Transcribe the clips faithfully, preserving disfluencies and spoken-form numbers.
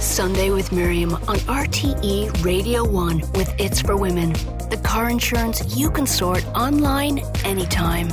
Sunday with Miriam on R T E Radio one with It's for Women. The car insurance you can sort online anytime.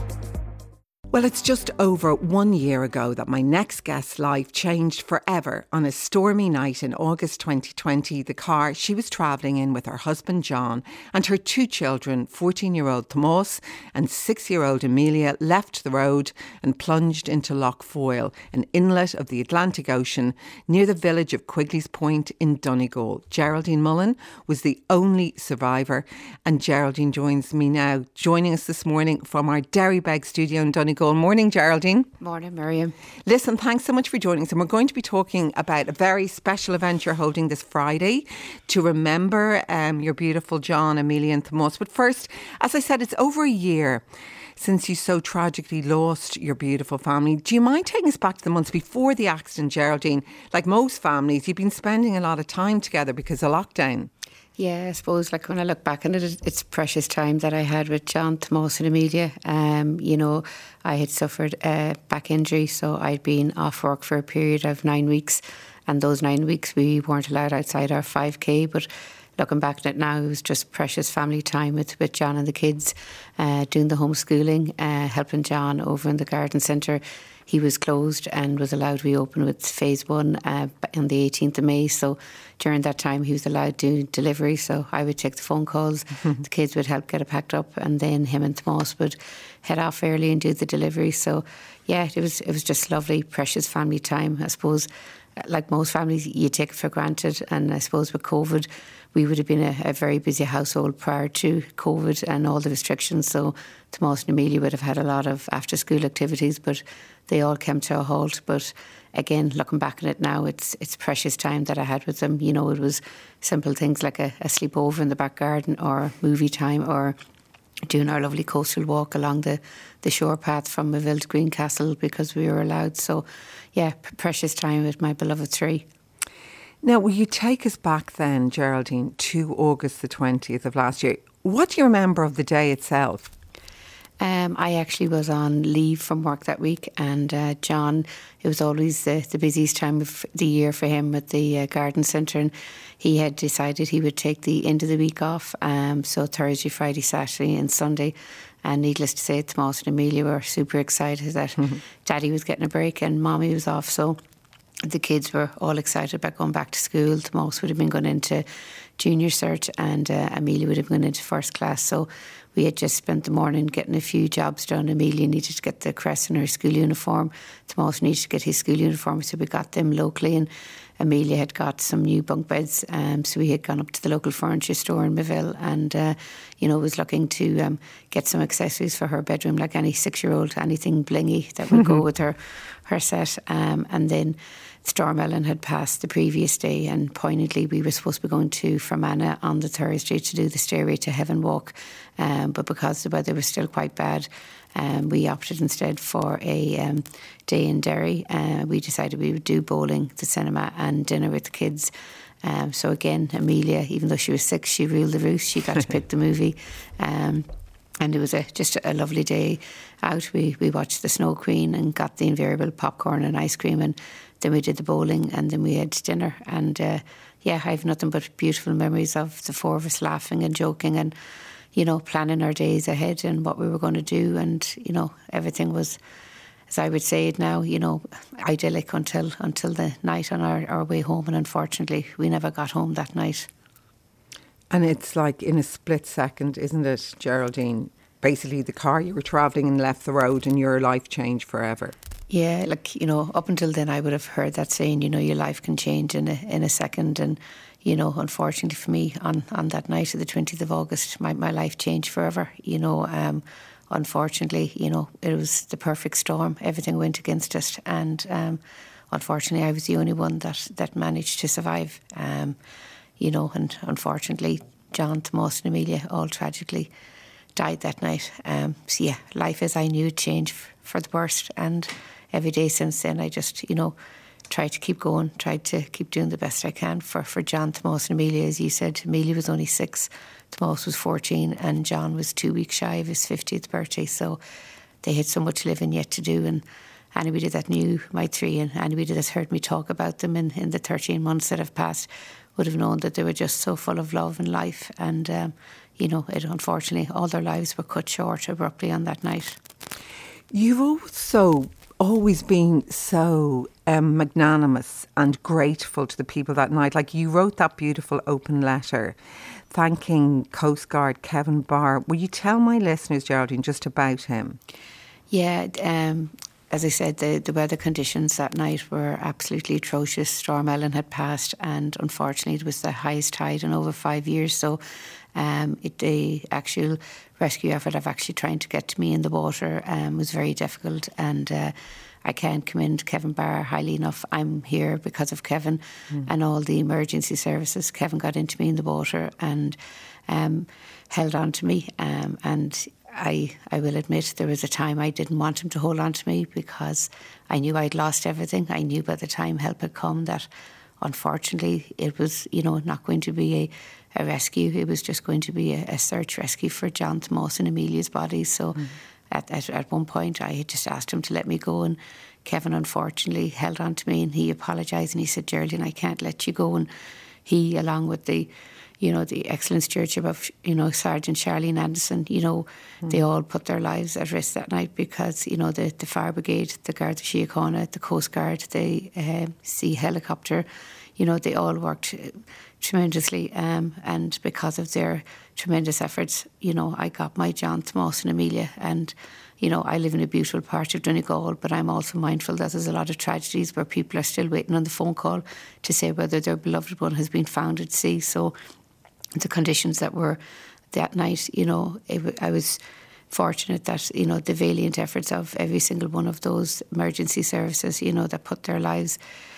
Well, it's just over one year ago that my next guest's life changed forever. On a stormy night in August twenty twenty, the car she was travelling in with her husband John and her two children, fourteen-year-old Tomás and six-year-old Amelia, left the road and plunged into Lough Foyle, an inlet of the Atlantic Ocean near the village of Quigley's Point in Donegal. Geraldine Mullen was the only survivor, and Geraldine joins me now, joining us this morning from our Derrybeg studio in Donegal. Good morning, Geraldine. Morning, Miriam. Listen, thanks so much for joining us. And we're going to be talking about a very special event you're holding this Friday to remember um, your beautiful John, Amelia and Tomás. But first, as I said, it's over a year since you so tragically lost your beautiful family. Do you mind taking us back to the months before the accident, Geraldine? Like most families, you've been spending a lot of time together because of lockdown. Yeah, I suppose, like, when I look back on it, it's precious time that I had with John, Tomás and Amelia. Um, you know, I had suffered a back injury, so I'd been off work for a period of nine weeks. And those nine weeks, we weren't allowed outside our five K. But looking back at it now, it was just precious family time with, with John and the kids, uh, doing the homeschooling, uh, helping John over in the garden centre. He was closed and was allowed to reopen with phase one uh, on the eighteenth of May. So during that time, he was allowed to do delivery. So I would take the phone calls. The kids would help get it packed up, and then him and Tomás would head off early and do the delivery. So yeah, it was it was just lovely, precious family time. I suppose, like most families, you take it for granted. And I suppose with COVID, we would have been a, a very busy household prior to COVID and all the restrictions. So Tomás and Amelia would have had a lot of after-school activities, but they all came to a halt. But again, looking back on it now, it's it's precious time that I had with them. You know, it was simple things like a, a sleepover in the back garden, or movie time, or doing our lovely coastal walk along the, the shore path from Mayville to Greencastle because we were allowed. So yeah, p- precious time with my beloved three. Now, will you take us back then, Geraldine, to August the twentieth of last year? What do you remember of the day itself? Um, I actually was on leave from work that week, and uh, John, it was always the, the busiest time of the year for him at the uh, garden centre, and he had decided he would take the end of the week off, um, so Thursday, Friday, Saturday and Sunday. And needless to say, Tomás and Amelia were super excited that mm-hmm. Daddy was getting a break and Mommy was off, so the kids were all excited about going back to school. Tomás would have been going into junior cert, and uh, Amelia would have gone into first class. So we had just spent the morning getting a few jobs done. Amelia needed to get the crest in her school uniform. Tomás needed to get his school uniform, so we got them locally. And Amelia had got some new bunk beds, um, so we had gone up to the local furniture store in Mayville and, uh, you know, was looking to um, get some accessories for her bedroom, like any six-year-old, anything blingy that would go with her, her set. Um, and then Storm Ellen had passed the previous day, and poignantly we were supposed to be going to Fermanagh on the Thursday to do the Stairway to Heaven walk, um, but because the weather was still quite bad, um, we opted instead for a um, day in Derry. Uh, we decided we would do bowling, the cinema and dinner with the kids. Um, so again, Amelia, even though she was six, she ruled the roost. She got to pick the movie. Um, And it was a, just a lovely day out. We we watched the Snow Queen and got the invariable popcorn and ice cream, and then we did the bowling, and then we had dinner. And uh, yeah, I have nothing but beautiful memories of the four of us laughing and joking and, you know, planning our days ahead and what we were going to do. And, you know, everything was, as I would say it now, you know, idyllic until until the night on our, our way home. And unfortunately, we never got home that night. And it's like in a split second, isn't it, Geraldine? Basically, the car you were travelling in left the road and your life changed forever. Yeah, like, you know, up until then I would have heard that saying, you know, your life can change in a in a second. And, you know, unfortunately for me, on, on that night of the twentieth of August, my, my life changed forever. You know, um, unfortunately, you know, it was the perfect storm. Everything went against us. And um, unfortunately, I was the only one that, that managed to survive. Um You know, and unfortunately, John, Tomás and Amelia all tragically died that night. Um, so yeah, life as I knew it changed f- for the worst. And every day since then, I just, you know, tried to keep going, tried to keep doing the best I can for, for John, Tomás and Amelia. As you said, Amelia was only six, Tomás was fourteen, and John was two weeks shy of his fiftieth birthday. So they had so much living yet to do. And anybody that knew my three and anybody that's heard me talk about them in, in the thirteen months that have passed would have known that they were just so full of love and life. And, um, you know, it, unfortunately, all their lives were cut short abruptly on that night. You've also always been so um, magnanimous and grateful to the people that night. Like, you wrote that beautiful open letter thanking Coast Guard Kevin Barr. Will you tell my listeners, Geraldine, just about him? Yeah, um, as I said, the, the weather conditions that night were absolutely atrocious. Storm Ellen had passed, and unfortunately it was the highest tide in over five years. So um, it, the actual rescue effort of actually trying to get to me in the water um, was very difficult. And uh, I can't commend Kevin Barr highly enough. I'm here because of Kevin mm. and all the emergency services. Kevin got into me in the water and um, held on to me. Um, and I, I will admit there was a time I didn't want him to hold on to me because I knew I'd lost everything. I knew by the time help had come that unfortunately it was, you know, not going to be a, a rescue. It was just going to be a, a search rescue for John Tomos and Amelia's bodies. So mm. at, at, at one point I had just asked him to let me go, and Kevin unfortunately held on to me and he apologised and he said, Geraldine, I can't let you go. And he, along with the you know, the excellent stewardship of, you know, Sergeant Charlene Anderson, you know, mm. they all put their lives at risk that night because, you know, the, the Fire Brigade, the Garda Síochána, the Coast Guard, the uh, Sea Helicopter, you know, they all worked tremendously. Um, and because of their tremendous efforts, you know, I got my John Tomos and Amelia. And, you know, I live in a beautiful part of Donegal, but I'm also mindful that there's a lot of tragedies where people are still waiting on the phone call to say whether their beloved one has been found at sea. So the conditions that were that night, you know, it, I was fortunate that, you know, the valiant efforts of every single one of those emergency services, you know, that put their lives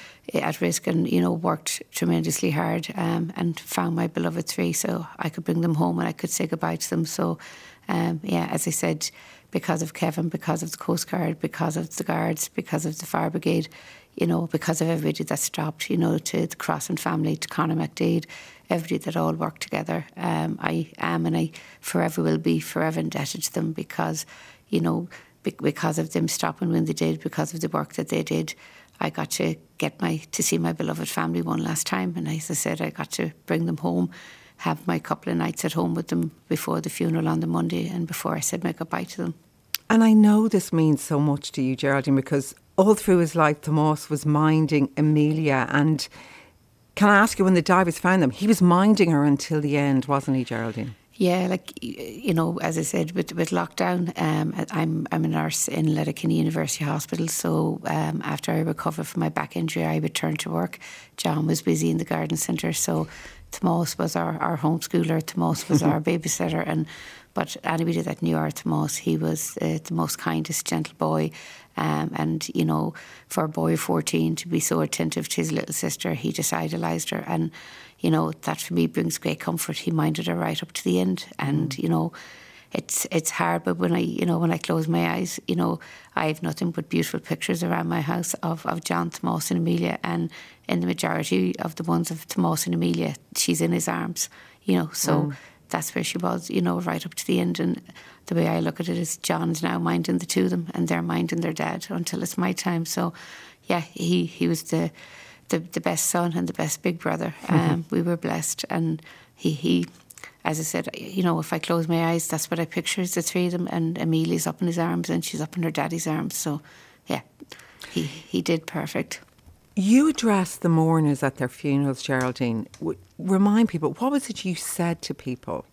at risk and, you know, worked tremendously hard um, and found my beloved three so I could bring them home and I could say goodbye to them. So, um, yeah, as I said, because of Kevin, because of the Coast Guard, because of the Guards, because of the Fire Brigade, you know, because of everybody that stopped, you know, to the Crossan family, to Conor McDade, everybody that all worked together. Um, I am and I forever will be forever indebted to them because, you know, because of them stopping when they did, because of the work that they did, I got to get my to see my beloved family one last time. And as I said, I got to bring them home, have my couple of nights at home with them before the funeral on the Monday and before I said my goodbye to them. And I know this means so much to you, Geraldine, because all through his life, Tomos was minding Amelia. And can I ask you, when the divers found them, he was minding her until the end, wasn't he, Geraldine? Yeah, like, you know, as I said, with, with lockdown, um, I'm I'm a nurse in Letterkenny University Hospital, so um, after I recovered from my back injury, I returned to work. John was busy in the garden centre, so Tomos was our, our homeschooler, Tomos was our babysitter, and but anybody that knew our Tomos, he was uh, the most kindest, gentle boy. Um, and, you know, for a boy of fourteen to be so attentive to his little sister, he just idolised her. And, you know, that for me brings great comfort. He minded her right up to the end. And, mm. you know, it's it's hard, but when I, you know, when I close my eyes, you know, I have nothing but beautiful pictures around my house of, of John, Tomos and Amelia. And in the majority of the ones of Tomos and Amelia, she's in his arms, you know, so... Mm. That's where she was, you know, right up to the end. And the way I look at it is John's now minding the two of them and they're minding their dad until it's my time. So, yeah, he, he was the, the the best son and the best big brother. Um, mm-hmm. We were blessed. And he, he, as I said, you know, if I close my eyes, that's what I picture is the three of them. And Amelia's up in his arms and she's up in her daddy's arms. So, yeah, he, he did perfect. You addressed the mourners at their funerals, Geraldine. W- remind people, what was it you said to people?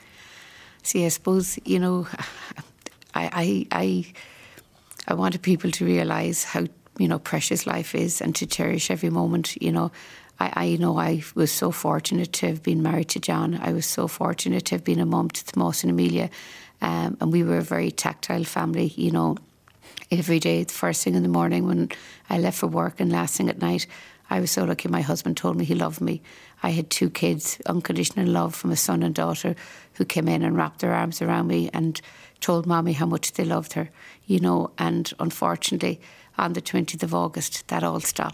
See, I suppose, you know, I I I, I wanted people to realise how, you know, precious life is and to cherish every moment. You know, I, I know I was so fortunate to have been married to John. I was so fortunate to have been a mum to Tomos and Amelia. Um, and we were a very tactile family, you know. Every day, the first thing in the morning when I left for work and last thing at night, I was so lucky my husband told me he loved me. I had two kids, unconditional love from a son and daughter who came in and wrapped their arms around me and told Mommy how much they loved her, you know, and unfortunately on the twentieth of August that all stopped.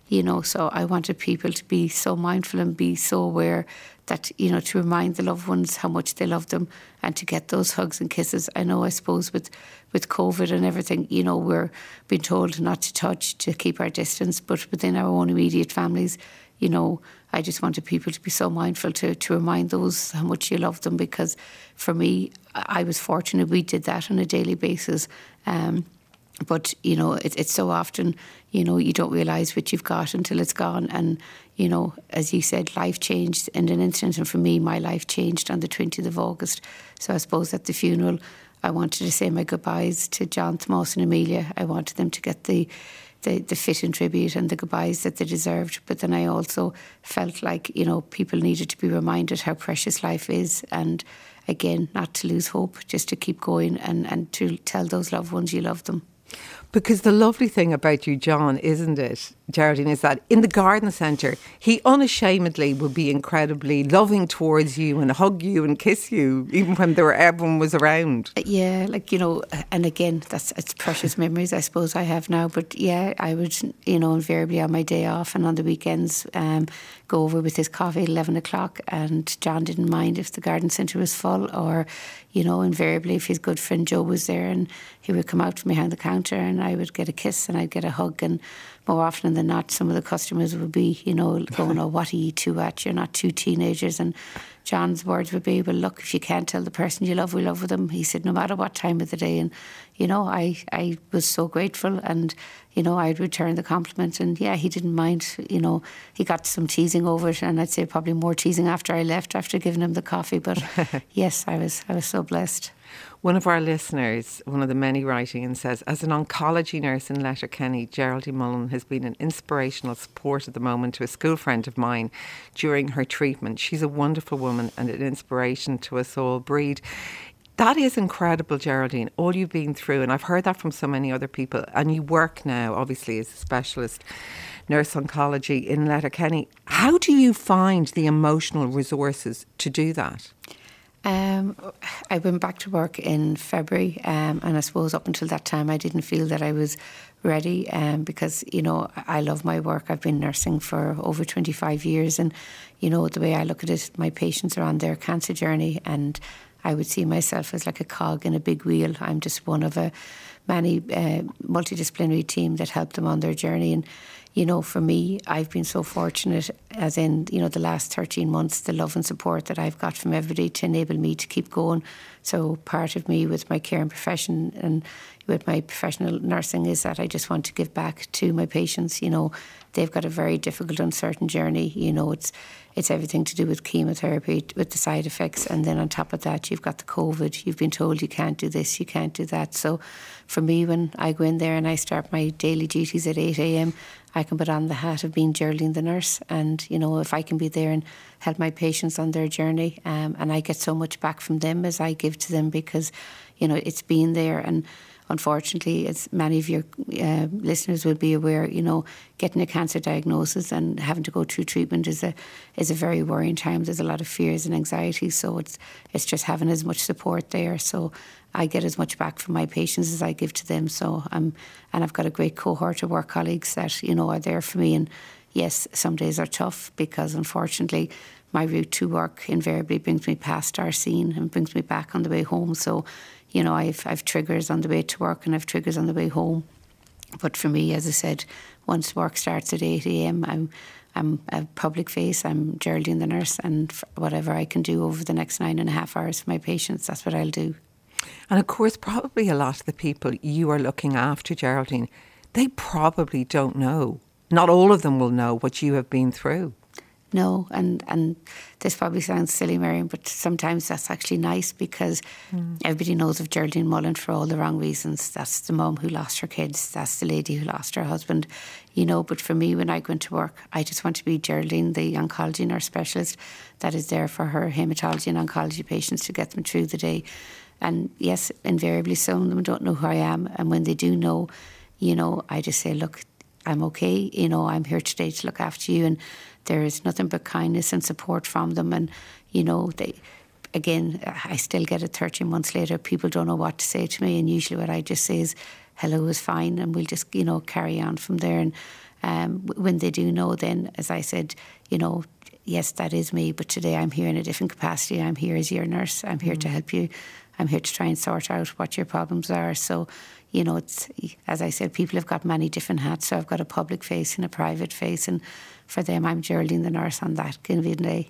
you know, so I wanted people to be so mindful and be so aware that, you know, to remind the loved ones how much they love them and to get those hugs and kisses. I know, I suppose, with, with COVID and everything, you know, we're being told not to touch, to keep our distance, but within our own immediate families, you know, I just wanted people to be so mindful to, to remind those how much you love them, because for me, I was fortunate we did that on a daily basis. Um, but, you know, it, it's so often, you know, you don't realise what you've got until it's gone. And, you know, as you said, life changed in an instant. And for me, my life changed on the twentieth of August. So I suppose at the funeral, I wanted to say my goodbyes to John, Tomás and Amelia. I wanted them to get the The, the fitting tribute and the goodbyes that they deserved. But then I also felt like, you know, people needed to be reminded how precious life is, and again, not to lose hope, just to keep going and, and to tell those loved ones you love them. Because the lovely thing about you, John, isn't it, Geraldine, is that in the garden centre, he unashamedly will be incredibly loving towards you and hug you and kiss you, even when there were, everyone was around. Yeah, like, you know, and again, that's it's precious memories I suppose I have now. But yeah, I would, you know, invariably on my day off and on the weekends um, go over with his coffee at eleven o'clock, and John didn't mind if the garden centre was full, or, you know, invariably if his good friend Joe was there, and he would come out from behind the counter and I would get a kiss and I'd get a hug. And more often than not, some of the customers would be, you know, going, oh, what are you two at? You're not two teenagers. And John's words would be, well, look, if you can't tell the person you love, we love with them. He said, no matter what time of the day. And, you know, I, I was so grateful, and, you know, I'd return the compliment. And yeah, he didn't mind, you know, he got some teasing over it, and I'd say probably more teasing after I left, after giving him the coffee. But yes, I was, I was so blessed. One of our listeners, one of the many writing in, says, as an oncology nurse in Letterkenny, Geraldine Mullen has been an inspirational support at the moment to a school friend of mine during her treatment. She's a wonderful woman and an inspiration to us all. Breed. That is incredible, Geraldine, all you've been through. And I've heard that from so many other people. And you work now, obviously, as a specialist nurse oncology in Letterkenny. How do you find the emotional resources to do that? Um, I went back to work in February, um, and I suppose up until that time I didn't feel that I was ready, um, because, you know, I love my work. I've been nursing for over twenty-five years, and, you know, the way I look at it, my patients are on their cancer journey, and I would see myself as like a cog in a big wheel. I'm just one of a many uh, multidisciplinary team that help them on their journey. And, you know, for me, I've been so fortunate, as in, you know, the last thirteen months, the love and support that I've got from everybody to enable me to keep going. So part of me with my care and profession and with my professional nursing is that I just want to give back to my patients. You know, they've got a very difficult, uncertain journey. You know, it's it's everything to do with chemotherapy, with the side effects. And then on top of that, you've got the COVID. You've been told you can't do this, you can't do that. So for me, when I go in there and I start my daily duties at eight a.m, I can put on the hat of being Geraldine the nurse. And, you know, if I can be there and help my patients on their journey, um, and I get so much back from them as I give to them, because, you know, it's been there. And unfortunately, as many of your uh, listeners will be aware, you know, getting a cancer diagnosis and having to go through treatment is a is a very worrying time. There's a lot of fears and anxieties, so it's it's just having as much support there. So I get as much back from my patients as I give to them. So I'm and I've got a great cohort of work colleagues that, you know, are there for me. And yes, some days are tough because unfortunately my route to work invariably brings me past our scene and brings me back on the way home. So, you know, I've I've triggers on the way to work and I've triggers on the way home. But for me, as I said, once work starts at eight a.m, I'm I'm a public face. I'm Geraldine the nurse, and whatever I can do over the next nine and a half hours for my patients, that's what I'll do. And of course, probably a lot of the people you are looking after, Geraldine, they probably don't know. Not all of them will know what you have been through. No, and, and this probably sounds silly, Miriam, but sometimes that's actually nice because mm. everybody knows of Geraldine Mullen for all the wrong reasons. That's the mum who lost her kids. That's the lady who lost her husband. You know, but for me, when I go into work, I just want to be Geraldine, the oncology nurse specialist that is there for her haematology and oncology patients to get them through the day. And yes, invariably some of them don't know who I am. And when they do know, you know, I just say, look, I'm okay. You know, I'm here today to look after you. And there is nothing but kindness and support from them. And, you know, they, again, I still get it thirteen months later. People don't know what to say to me. And usually what I just say is, hello is fine. And we'll just, you know, carry on from there. And um, when they do know, then, as I said, you know, yes, that is me, but today I'm here in a different capacity. I'm here as your nurse. I'm here mm. to help you. I'm here to try and sort out what your problems are. So, you know, it's, as I said, people have got many different hats. So I've got a public face and a private face. And for them, I'm Geraldine the nurse on that given day.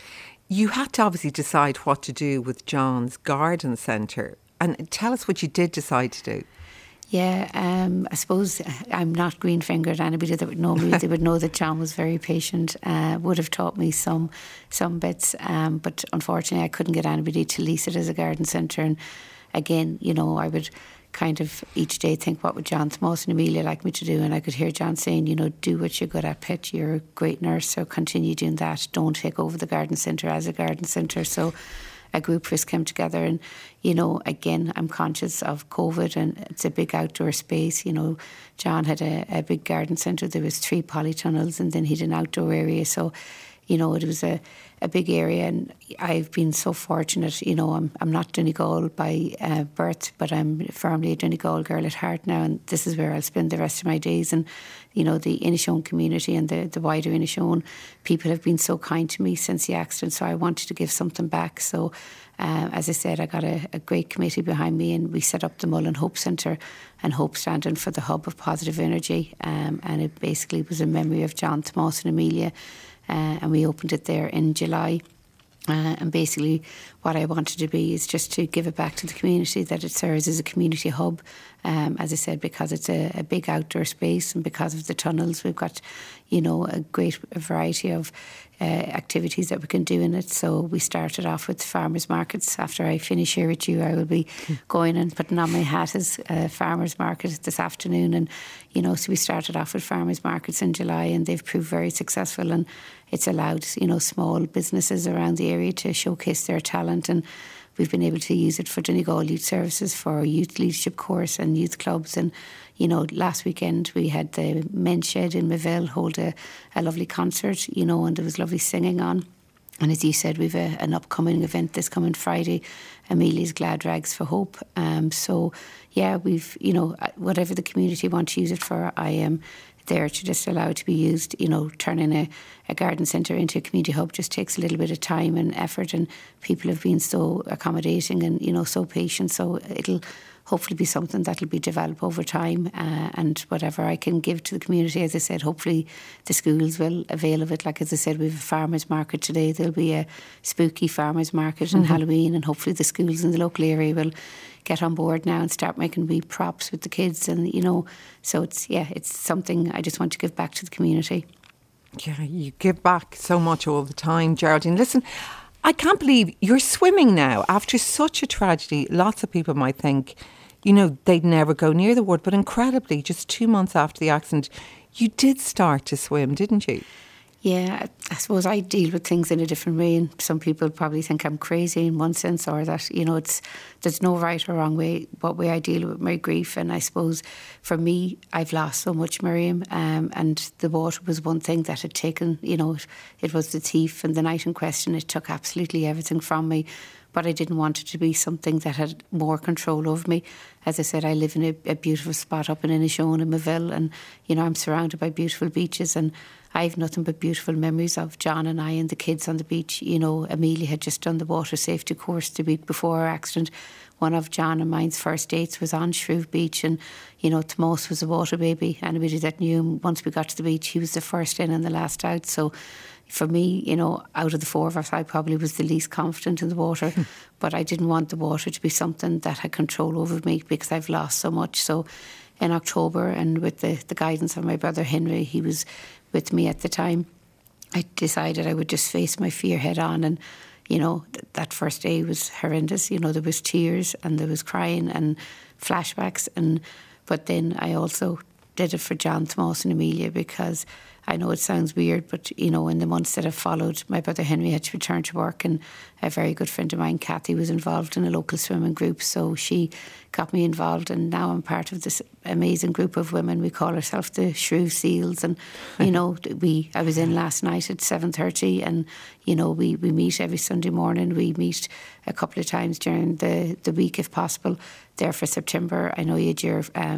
You had to obviously decide what to do with John's garden centre. And tell us what you did decide to do. Yeah, um, I suppose I'm not green-fingered. Anybody that would know me, they would know that John was very patient, uh, would have taught me some some bits. Um, but unfortunately, I couldn't get anybody to lease it as a garden centre. And again, you know, I would kind of each day think, what would John Tomas and Amelia like me to do? And I could hear John saying, you know, do what you're good at, Pet. You're a great nurse, so continue doing that. Don't take over the garden centre as a garden centre. So a group of us came together, and, you know, again, I'm conscious of COVID, and it's a big outdoor space. You know, John had a, a big garden centre. There was three polytunnels, and then he had an outdoor area. So, you know, it was a, a big area, and I've been so fortunate. You know, I'm I'm not Donegal by uh, birth, but I'm firmly a Donegal girl at heart now, and this is where I'll spend the rest of my days. And, you know, the Inishowen community and the, the wider Inishowen people have been so kind to me since the accident, so I wanted to give something back. So, uh, as I said, I got a, a great committee behind me, and we set up the Mullen Hope Centre, and Hope standing for the hub of positive energy, um, and it basically was in memory of John Tomas and Amelia. Uh, and we opened it there in July. Uh, and basically what I wanted to be is just to give it back to the community, that it serves as a community hub. Um, as I said, because it's a, a big outdoor space, and because of the tunnels, we've got, you know, a great variety of uh, activities that we can do in it. So we started off with farmers markets. After I finish here with you, I will be going and putting on my hat as a farmers market this afternoon. And, you know, so we started off with farmers markets in July, and they've proved very successful, and it's allowed, you know, small businesses around the area to showcase their talent. And we've been able to use it for Donegal Youth Services, for youth leadership course and youth clubs. And, you know, last weekend we had the Men's Shed in Maville hold a, a lovely concert, you know, and there was lovely singing on. And as you said, we've a, an upcoming event this coming Friday, Amelia's Glad Rags for Hope. Um, so, yeah, we've, you know, whatever the community want to use it for, I am there to just allow it to be used. You know, turning a, a garden centre into a community hub just takes a little bit of time and effort, and people have been so accommodating and, you know, so patient. So it'll hopefully be something that'll be developed over time, uh, and whatever I can give to the community, as I said, hopefully the schools will avail of it. Like, as I said, we have a farmers market today. There'll be a spooky farmers market in mm-hmm. Halloween, and hopefully the schools in the local area will get on board now and start making wee props with the kids. And, you know, so it's, yeah, it's something I just want to give back to the community. Yeah, you give back so much all the time, Geraldine. Listen, I can't believe you're swimming now after such a tragedy. Lots of people might think, you know, they'd never go near the water, but incredibly, just two months after the accident, you did start to swim, didn't you? Yeah, I suppose I deal with things in a different way, and some people probably think I'm crazy in one sense, or that, you know, it's there's no right or wrong way what way I deal with my grief. And I suppose for me, I've lost so much, Miriam, um, and the water was one thing that had taken, you know, it, it was the thief, and the night in question, it took absolutely everything from me. But I didn't want it to be something that had more control over me. As I said, I live in a, a beautiful spot up in Inishowen in Maville, and, you know, I'm surrounded by beautiful beaches, and I have nothing but beautiful memories of John and I and the kids on the beach. You know, Amelia had just done the water safety course the week before our accident. One of John and mine's first dates was on Shreve Beach, and, you know, Tomas was a water baby. Anybody that knew him, once we got to the beach, he was the first in and the last out. So for me, you know, out of the four of us, I probably was the least confident in the water. But I didn't want the water to be something that had control over me, because I've lost so much. So in October, and with the, the guidance of my brother Henry, he was with me at the time, I decided I would just face my fear head on. And, you know, th- that first day was horrendous. You know, there was tears and there was crying and flashbacks. And but then I also did it for John Tomas and Amelia, because I know it sounds weird, but, you know, in the months that have followed, my brother Henry had to return to work, and a very good friend of mine, Kathy, was involved in a local swimming group, so she got me involved, and now I'm part of this amazing group of women. We call ourselves the Shreve Seals, and, you know, we I was in last night at seven thirty, and, you know, we, we meet every Sunday morning. We meet a couple of times during the, the week, if possible, there for September. I know you had your um,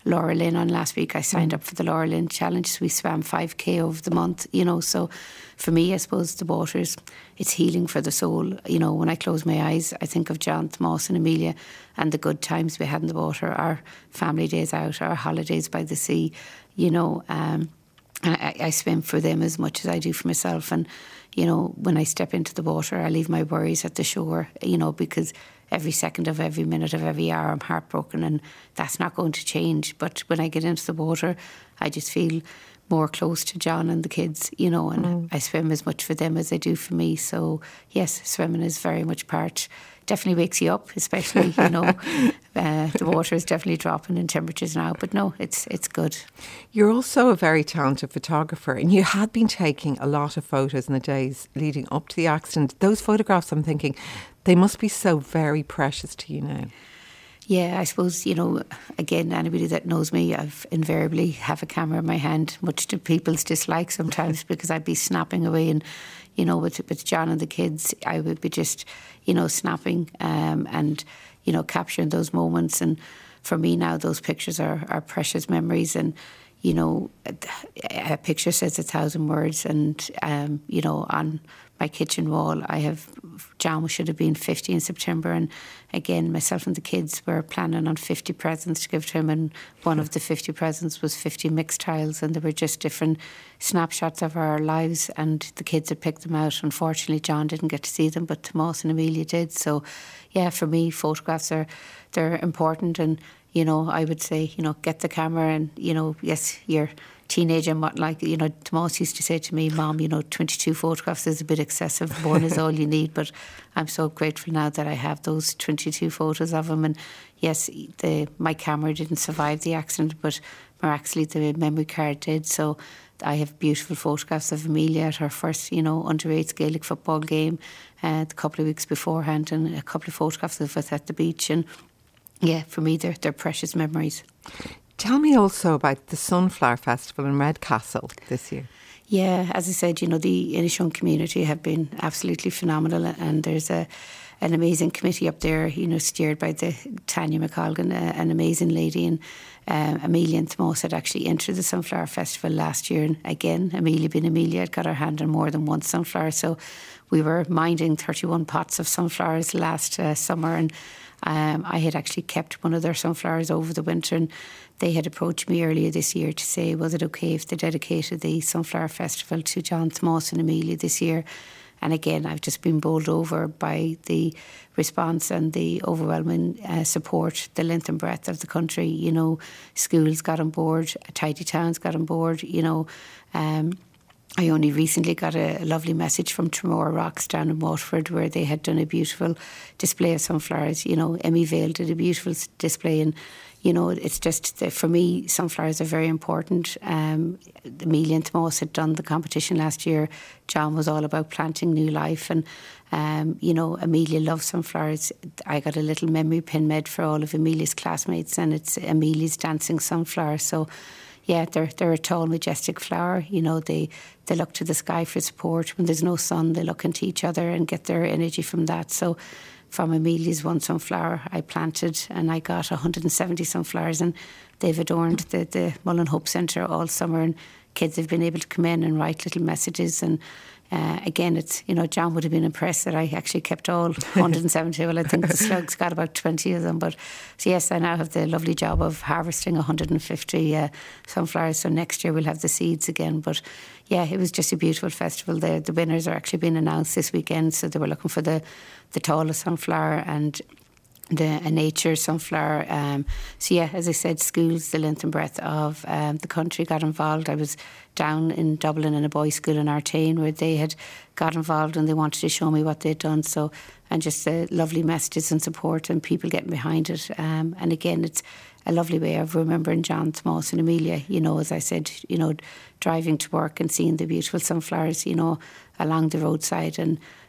Laura Lynn on last week. I signed mm. up for the Laura Lynn Challenge. So we swam five K over the month, you know. So for me, I suppose the waters, it's healing for the soul. You know, when I close my eyes, I think of John, Tomás and Amelia and the good times we had in the water, our family days out, our holidays by the sea, you know. Um, and I, I swim for them as much as I do for myself. And, you know, when I step into the water, I leave my worries at the shore, you know, because every second of every minute of every hour I'm heartbroken, and that's not going to change. But when I get into the water, I just feel more close to John and the kids, you know, and mm. I swim as much for them as I do for me. So yes, swimming is very much part. Definitely wakes you up, especially, you know, uh, the water is definitely dropping in temperatures now, but no, it's it's good. You're also a very talented photographer, and you had been taking a lot of photos in the days leading up to the accident. Those photographs, I'm thinking, they must be so very precious to you now. Yeah, I suppose, you know, again, anybody that knows me, I've invariably have a camera in my hand, much to people's dislike sometimes, because I'd be snapping away, and, you know, with, with John and the kids, I would be just, you know, snapping um, and, you know, capturing those moments. And for me now, those pictures are, are precious memories. And, you know, a, a picture says a thousand words. And, um, you know, on my kitchen wall, I have, John should have been fifty in September, and again, myself and the kids were planning on fifty presents to give to him, and one of the fifty presents was fifty mixed tiles, and they were just different snapshots of our lives, and the kids had picked them out. Unfortunately, John didn't get to see them, but Tomás and Amelia did. So yeah, for me, photographs are, they're important. And, you know, I would say, you know, get the camera, and, you know, yes, you're teenager, and what, like, you know, Tomás used to say to me, Mom, you know, twenty-two photographs is a bit excessive. One is all you need. But I'm so grateful now that I have those twenty-two photos of him. And yes, the my camera didn't survive the accident, but miraculously the memory card did. So I have beautiful photographs of Amelia at her first, you know, under eights Gaelic football game uh, a couple of weeks beforehand, and a couple of photographs of us at the beach. And yeah, for me, they're, they're precious memories. Tell me also about the Sunflower Festival in Redcastle this year. Yeah, as I said, you know, the Inishowen community have been absolutely phenomenal, and there's a an amazing committee up there, you know, steered by the Tanya McColgan, uh, an amazing lady. And um, Amelia and Tomás had actually entered the Sunflower Festival last year, and again, Amelia being Amelia had got her hand on more than one sunflower. So we were minding thirty-one pots of sunflowers last uh, summer, and um, I had actually kept one of their sunflowers over the winter, and they had approached me earlier this year to say, was it okay if they dedicated the Sunflower Festival to John, Tomás and Amelia this year? And again, I've just been bowled over by the response and the overwhelming uh, support, the length and breadth of the country. You know, schools got on board, tidy towns got on board, you know. Um, I only recently got a, a lovely message from Tremor Rocks down in Waterford, where they had done a beautiful display of sunflowers. You know, Emmy Vale did a beautiful display, and, you know, it's just, that for me, sunflowers are very important. Um, Amelia and Tomás had done the competition last year. John was all about planting new life, and, um, you know, Amelia loves sunflowers. I got a little memory pin made for all of Amelia's classmates, and it's Amelia's dancing sunflower. So, yeah, they're they're a tall, majestic flower. You know, they, they look to the sky for support. When there's no sun, they look into each other and get their energy from that. So from Amelia's one sunflower I planted, and I got one hundred seventy sunflowers, and they've adorned the, the Mullen Hope Centre all summer, and kids have been able to come in and write little messages. And uh, again, it's, you know, John would have been impressed that I actually kept all one hundred seventy. Well, I think the slugs got about twenty of them. But so yes, I now have the lovely job of harvesting one hundred fifty uh, sunflowers. So next year we'll have the seeds again. But yeah, it was just a beautiful festival. The, the winners are actually being announced this weekend. So they were looking for the, the tallest sunflower and the a nature sunflower. Um, so yeah, as I said, schools, the length and breadth of um, the country got involved. I was down in Dublin in a boys' school in Artane, where they had got involved and they wanted to show me what they'd done. So, and just the lovely messages and support and people getting behind it. Um, and again, it's a lovely way of remembering John, Tomás and Amelia. You know, as I said, you know, driving to work and seeing the beautiful sunflowers, you know, along the roadside, and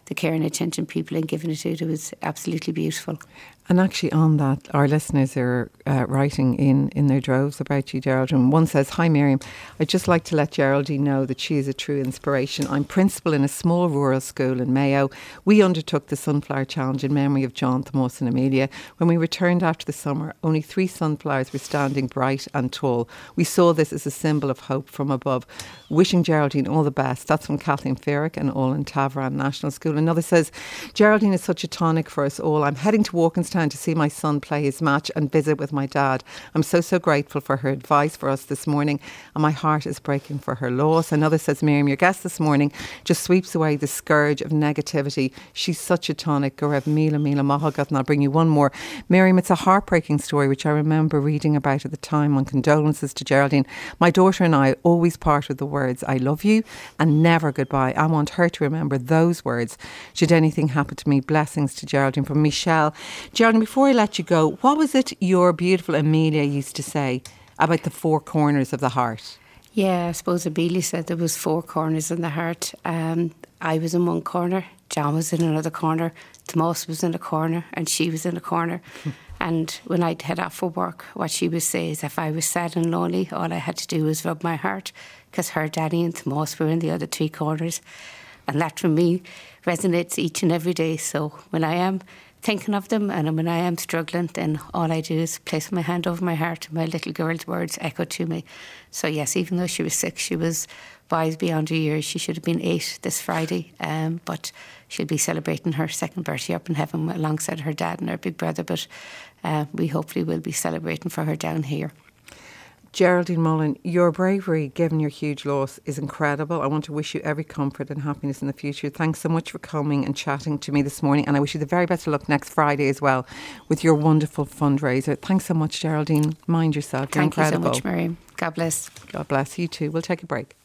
the care and attention people and giving it to it. It was absolutely beautiful. And actually on that, our listeners are uh, writing in, in their droves about you, Geraldine. One says, "Hi Miriam, I'd just like to let Geraldine know that she is a true inspiration. I'm principal in a small rural school in Mayo. We undertook the Sunflower Challenge in memory of John, Thomas and Amelia. When we returned after the summer, only three sunflowers were standing bright and tall. We saw this as a symbol of hope from above. Wishing Geraldine all the best." That's from Kathleen Ferrick and all in Tavran National School. Another says, "Geraldine is such a tonic for us all. I'm heading to Walkinstown to see my son play his match and visit with my dad. I'm so, so grateful for her advice for us this morning, and my heart is breaking for her loss." Another says, "Miriam, your guest this morning just sweeps away the scourge of negativity. She's such a tonic. Go rev Mila Mila Mahagat." And I'll bring you one more. "Miriam, it's a heartbreaking story which I remember reading about at the time on condolences to Geraldine. My daughter and I always part with the words, 'I love you' and never goodbye. I want her to remember those words should anything happen to me. Blessings to Geraldine." From Michelle. Geraldine, before I let you go, what was it your beautiful Amelia used to say about the four corners of the heart? Yeah, I suppose Amelia said there was four corners in the heart. Um, I was in one corner, John was in another corner, Tomas was in a corner, and she was in a corner. And when I'd head out for work, what she would say is if I was sad and lonely, all I had to do was rub my heart, because her daddy and Tomas were in the other three corners. And that for me resonates each and every day. So when I am thinking of them and when I am struggling, then all I do is place my hand over my heart and my little girl's words echo to me. So yes, even though she was sick, she was wise beyond her years. She should have been eight this Friday, um, but she'll be celebrating her second birthday up in heaven alongside her dad and her big brother. But uh, we hopefully will be celebrating for her down here. Geraldine Mullen, your bravery, given your huge loss, is incredible. I want to wish you every comfort and happiness in the future. Thanks so much for coming and chatting to me this morning. And I wish you the very best of luck next Friday as well with your wonderful fundraiser. Thanks so much, Geraldine. Mind yourself. You're Thank incredible. you so much, Miriam. God bless. God bless you too. We'll take a break.